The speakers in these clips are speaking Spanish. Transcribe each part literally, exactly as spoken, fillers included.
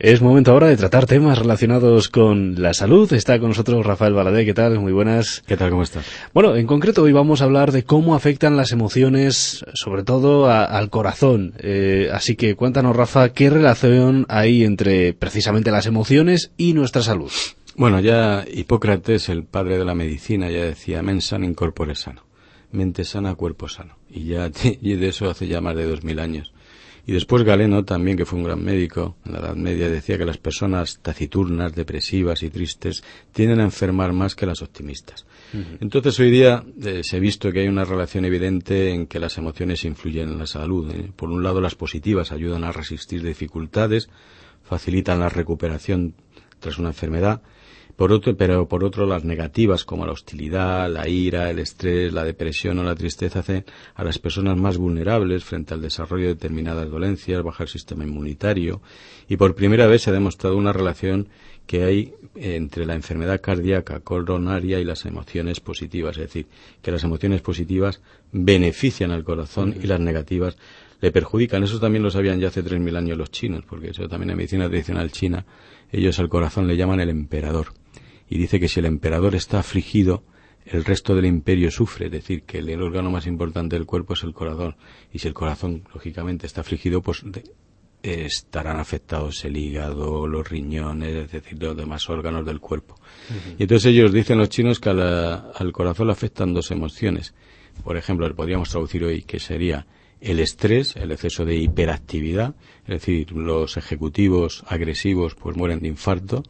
Es momento ahora de tratar temas relacionados con la salud. Está con nosotros Rafael Valadez. ¿Qué tal? Muy buenas. ¿Qué tal? ¿Cómo estás? Bueno, en concreto hoy vamos a hablar de cómo afectan las emociones, sobre todo a, al corazón. Eh, así que cuéntanos, Rafa, ¿qué relación hay entre precisamente las emociones y nuestra salud? Bueno, ya Hipócrates, el padre de la medicina, ya decía mens sana in corpore sano. Mente sana, cuerpo sano. Y ya y de eso hace ya más de dos mil años. Y después Galeno, también, que fue un gran médico en la Edad Media, decía que las personas taciturnas, depresivas y tristes tienden a enfermar más que las optimistas. Uh-huh. Entonces, hoy día eh, se ha visto que hay una relación evidente en que las emociones influyen en la salud. ¿eh? Por un lado, las positivas ayudan a resistir dificultades, facilitan la recuperación tras una enfermedad. Por otro, pero por otro, las negativas, como la hostilidad, la ira, el estrés, la depresión o la tristeza, hacen a las personas más vulnerables frente al desarrollo de determinadas dolencias, baja el sistema inmunitario, y por primera vez se ha demostrado una relación que hay entre la enfermedad cardíaca coronaria y las emociones positivas, es decir, que las emociones positivas benefician al corazón y las negativas le perjudican. Eso también lo sabían ya hace tres mil años los chinos, porque eso también en medicina tradicional china, ellos al corazón le llaman el emperador. Y dice que si el emperador está afligido, el resto del imperio sufre, es decir, que el órgano más importante del cuerpo es el corazón. Y si el corazón, lógicamente, está afligido, pues de, eh, estarán afectados el hígado, los riñones, es decir, los demás órganos del cuerpo. Uh-huh. Y entonces ellos dicen, los chinos, que a la, al corazón le afectan dos emociones. Por ejemplo, le podríamos traducir hoy que sería el estrés, el exceso de hiperactividad, es decir, los ejecutivos agresivos pues mueren de infarto,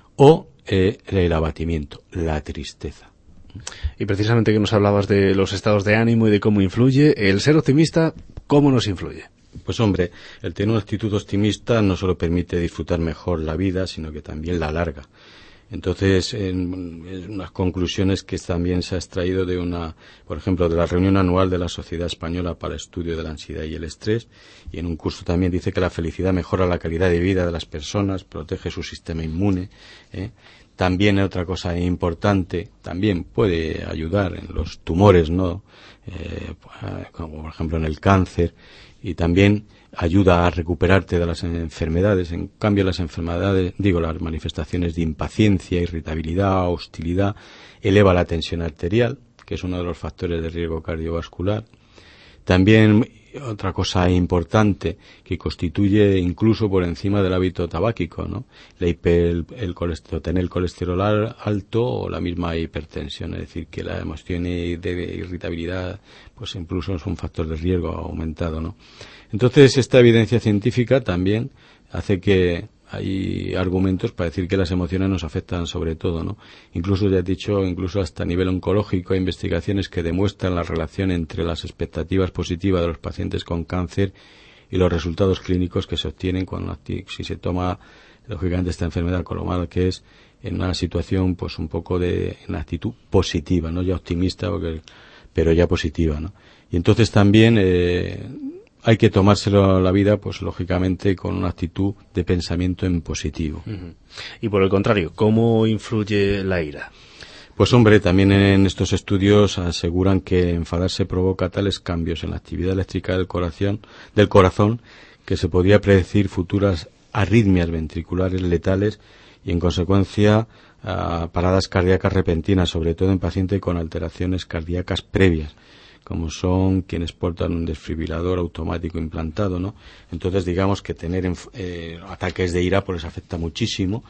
o eh, el abatimiento, la tristeza. Y precisamente que nos hablabas de los estados de ánimo y de cómo influye, el ser optimista, ¿cómo nos influye? Pues hombre, el tener una actitud optimista no solo permite disfrutar mejor la vida, sino que también la alarga. Entonces, en, en unas conclusiones que también se ha extraído de una, por ejemplo, de la reunión anual de la Sociedad Española para el Estudio de la Ansiedad y el Estrés, y en un curso también dice que la felicidad mejora la calidad de vida de las personas, protege su sistema inmune. ¿eh? También otra cosa importante, también puede ayudar en los tumores, ¿no? Eh, como por ejemplo en el cáncer, y también ayuda a recuperarte de las enfermedades. En cambio, las enfermedades, digo, las manifestaciones de impaciencia, irritabilidad, hostilidad, eleva la tensión arterial, que es uno de los factores de riesgo cardiovascular. También otra cosa importante que constituye incluso por encima del hábito tabáquico, ¿no? La hiper, el colesterol, tener el colesterol alto o la misma hipertensión, es decir, que la emoción de irritabilidad, pues incluso es un factor de riesgo aumentado, ¿no? Entonces, esta evidencia científica también hace que hay argumentos para decir que las emociones nos afectan sobre todo, ¿no? Incluso, ya he dicho, incluso hasta a nivel oncológico hay investigaciones que demuestran la relación entre las expectativas positivas de los pacientes con cáncer y los resultados clínicos que se obtienen cuando si se toma, lógicamente, esta enfermedad con lo mal que es, en una situación, pues un poco de, en actitud positiva, no ya optimista, porque, pero ya positiva, ¿no? Y entonces también, eh, hay que tomárselo la vida, pues lógicamente, con una actitud de pensamiento en positivo. Uh-huh. Y por el contrario, ¿cómo influye la ira? Pues hombre, también en estos estudios aseguran que enfadarse provoca tales cambios en la actividad eléctrica del corazón, del corazón, que se podría predecir futuras arritmias ventriculares letales y, en consecuencia, uh, paradas cardíacas repentinas, sobre todo en pacientes con alteraciones cardíacas previas, como son quienes portan un desfibrilador automático implantado, ¿no? Entonces, digamos que tener eh, ataques de ira pues les afecta muchísimo.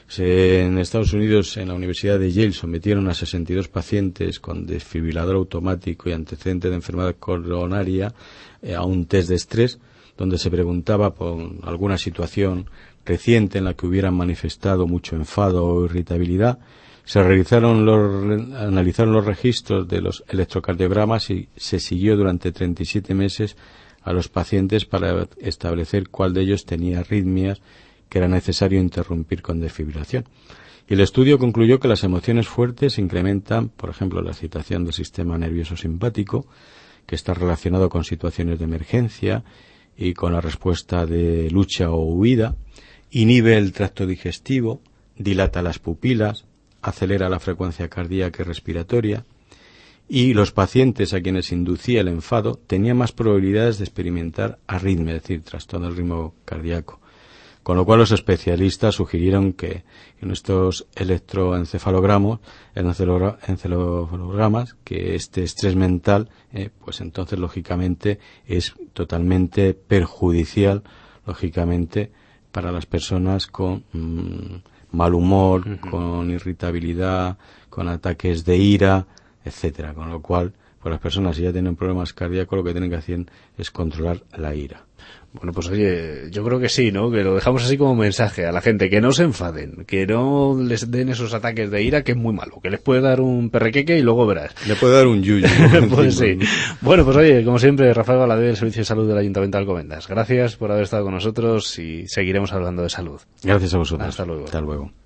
Se, en Estados Unidos, en la Universidad de Yale, sometieron a sesenta y dos pacientes con desfibrilador automático y antecedente de enfermedad coronaria eh, a un test de estrés, donde se preguntaba por alguna situación reciente en la que hubieran manifestado mucho enfado o irritabilidad. Se realizaron los, analizaron los registros de los electrocardiogramas y se siguió durante treinta y siete meses a los pacientes para establecer cuál de ellos tenía arritmias que era necesario interrumpir con desfibrilación. Y el estudio concluyó que las emociones fuertes incrementan, por ejemplo, la excitación del sistema nervioso simpático, que está relacionado con situaciones de emergencia y con la respuesta de lucha o huida, inhibe el tracto digestivo, dilata las pupilas, acelera la frecuencia cardíaca y respiratoria, y los pacientes a quienes inducía el enfado tenían más probabilidades de experimentar arritmia, es decir, trastorno del ritmo cardíaco. Con lo cual los especialistas sugirieron que en estos electroencefalogramas, encefalogramas, que este estrés mental, eh, pues entonces lógicamente es totalmente perjudicial, lógicamente, para las personas con mmm, mal humor, uh-huh. con irritabilidad, con ataques de ira, etcétera. Con lo cual, pues las personas si ya tienen problemas cardíacos, lo que tienen que hacer es controlar la ira. Bueno, pues oye, yo creo que sí, ¿no? Que lo dejamos así como mensaje a la gente, que no se enfaden, que no les den esos ataques de ira, que es muy malo, que les puede dar un perrequeque y luego verás. Le puede dar un yuyu. Pues sí. Bueno, pues oye, como siempre, Rafael Valadez, del Servicio de Salud del Ayuntamiento de Alcobendas. Gracias por haber estado con nosotros y seguiremos hablando de salud. Gracias a vosotros. Hasta luego. Hasta luego.